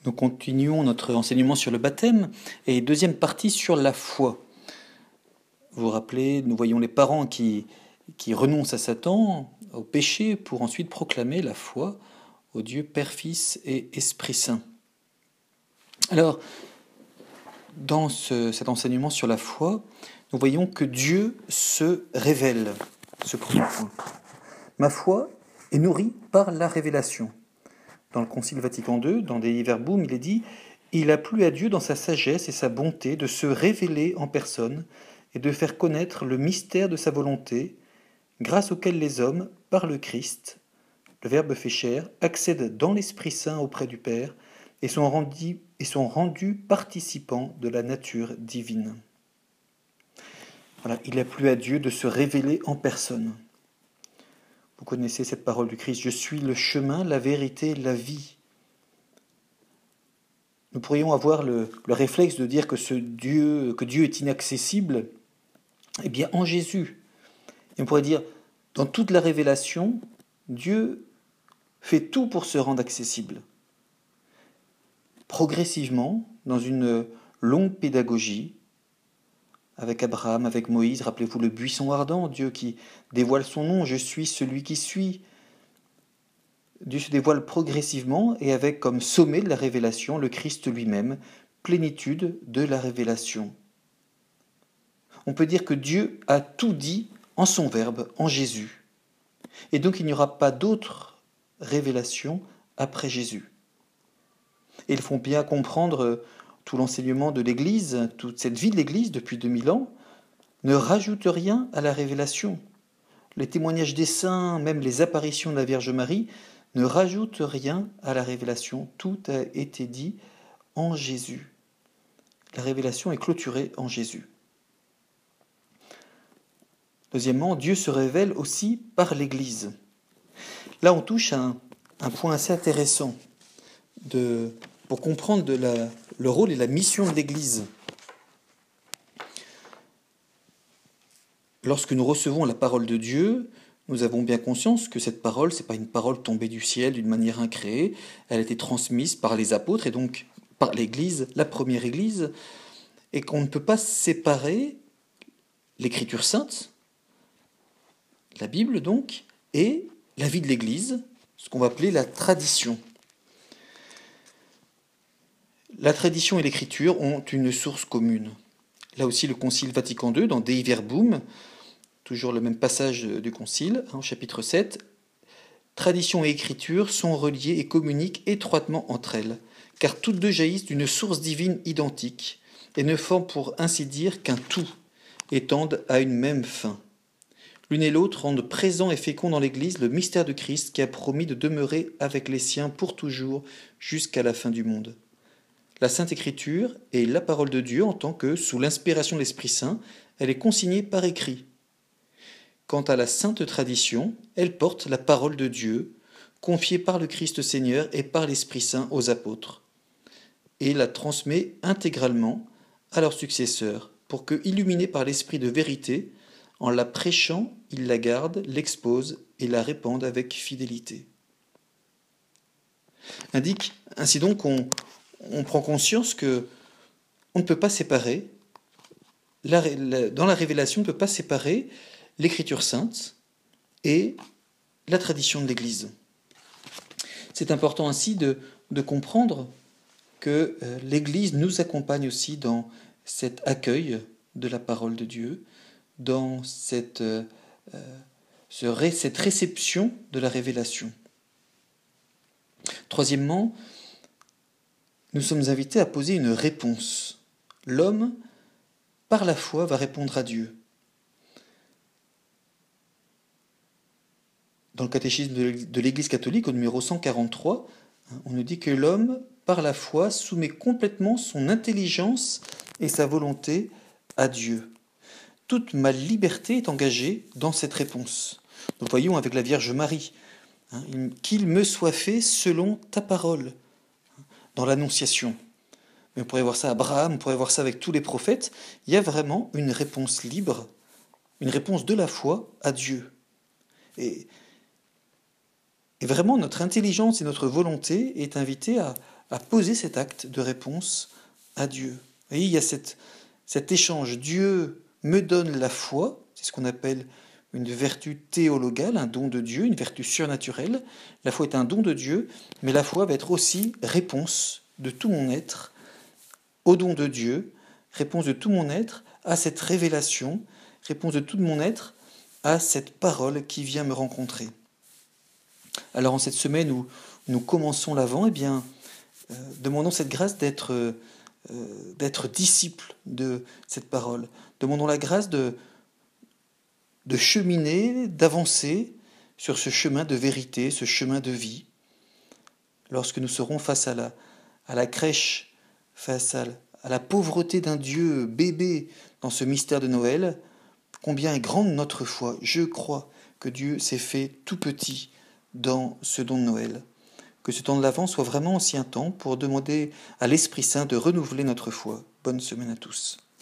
Nous continuons notre enseignement sur le baptême et deuxième partie sur la foi. Vous vous rappelez, nous voyons les parents qui renoncent à Satan, au péché, pour ensuite proclamer la foi au Dieu Père, Fils et Esprit Saint. Alors, dans cet enseignement sur la foi, nous voyons que Dieu se révèle, ce premier point. Ma foi est nourrie par la révélation. Dans le Concile Vatican II, dans Dei Verbum, il est dit « Il a plu à Dieu dans sa sagesse et sa bonté de se révéler en personne et de faire connaître le mystère de sa volonté, grâce auquel les hommes, par le Christ, le Verbe fait chair, accèdent dans l'Esprit Saint auprès du Père et sont rendus participants de la nature divine. » Voilà, il a plu à Dieu de se révéler en personne. Vous connaissez cette parole du Christ, « Je suis le chemin, la vérité, la vie ». Nous pourrions avoir le réflexe de dire que Dieu est inaccessible, eh bien en Jésus. Et on pourrait dire, dans toute la révélation, Dieu fait tout pour se rendre accessible. Progressivement, dans une longue pédagogie, avec Abraham, avec Moïse, rappelez-vous le buisson ardent, Dieu qui dévoile son nom, « Je suis celui qui suis ». Dieu se dévoile progressivement et avec comme sommet de la révélation le Christ lui-même, plénitude de la révélation. On peut dire que Dieu a tout dit en son Verbe, en Jésus. Et donc il n'y aura pas d'autre révélation après Jésus. Et ils font bien comprendre tout l'enseignement de l'Église, toute cette vie de l'Église depuis 2000 ans, ne rajoute rien à la révélation. Les témoignages des saints, même les apparitions de la Vierge Marie, ne rajoutent rien à la révélation. Tout a été dit en Jésus. La révélation est clôturée en Jésus. Deuxièmement, Dieu se révèle aussi par l'Église. Là, on touche à un point assez intéressant pour comprendre le rôle et la mission de l'Église. Lorsque nous recevons la parole de Dieu, nous avons bien conscience que cette parole, ce n'est pas une parole tombée du ciel d'une manière incréée, elle a été transmise par les apôtres et donc par l'Église, la première Église, et qu'on ne peut pas séparer l'Écriture sainte, la Bible donc, et la vie de l'Église, ce qu'on va appeler la tradition. La tradition et l'Écriture ont une source commune. Là aussi, le Concile Vatican II, dans Dei Verbum, toujours le même passage du Concile, au chapitre 7, « Tradition et Écriture sont reliées et communiquent étroitement entre elles, car toutes deux jaillissent d'une source divine identique et ne forment pour ainsi dire qu'un tout et tendent à une même fin. L'une et l'autre rendent présent et fécond dans l'Église le mystère de Christ qui a promis de demeurer avec les siens pour toujours jusqu'à la fin du monde. La Sainte Écriture est la parole de Dieu en tant que, sous l'inspiration de l'Esprit Saint, elle est consignée par écrit. Quant à la Sainte Tradition, elle porte la parole de Dieu, confiée par le Christ Seigneur et par l'Esprit Saint aux apôtres, et la transmet intégralement à leurs successeurs, pour que, illuminés par l'Esprit de vérité, en la prêchant, ils la gardent, l'exposent et la répandent avec fidélité. » Indique ainsi donc qu'on prend conscience que on ne peut pas séparer, dans la révélation, on ne peut pas séparer l'Écriture sainte et la tradition de l'Église. C'est important ainsi de comprendre que l'Église nous accompagne aussi dans cet accueil de la parole de Dieu, dans cette réception de la révélation. Troisièmement, nous sommes invités à poser une réponse. L'homme, par la foi, va répondre à Dieu. Dans le catéchisme de l'Église catholique, au numéro 143, on nous dit que l'homme, par la foi, soumet complètement son intelligence et sa volonté à Dieu. Toute ma liberté est engagée dans cette réponse. Nous voyons avec la Vierge Marie, qu'il me soit fait selon ta parole, dans l'Annonciation. Mais on pourrait voir ça à Abraham, on pourrait voir ça avec tous les prophètes. Il y a vraiment une réponse libre, une réponse de la foi à Dieu. Et vraiment, notre intelligence et notre volonté est invitée à à poser cet acte de réponse à Dieu. Vous voyez, il y a cet échange. Dieu me donne la foi, c'est ce qu'on appelle une vertu théologale, un don de Dieu, une vertu surnaturelle. La foi est un don de Dieu, mais la foi va être aussi réponse de tout mon être au don de Dieu, réponse de tout mon être à cette révélation, réponse de tout mon être à cette parole qui vient me rencontrer. Alors en cette semaine où nous commençons l'Avent, eh bien, demandons cette grâce d'être disciples de cette parole. Demandons la grâce de cheminer, d'avancer sur ce chemin de vérité, ce chemin de vie. Lorsque nous serons face à la crèche, face à la pauvreté d'un Dieu bébé dans ce mystère de Noël, combien est grande notre foi. Je crois que Dieu s'est fait tout petit dans ce don de Noël. Que ce temps de l'Avent soit vraiment aussi un temps pour demander à l'Esprit Saint de renouveler notre foi. Bonne semaine à tous.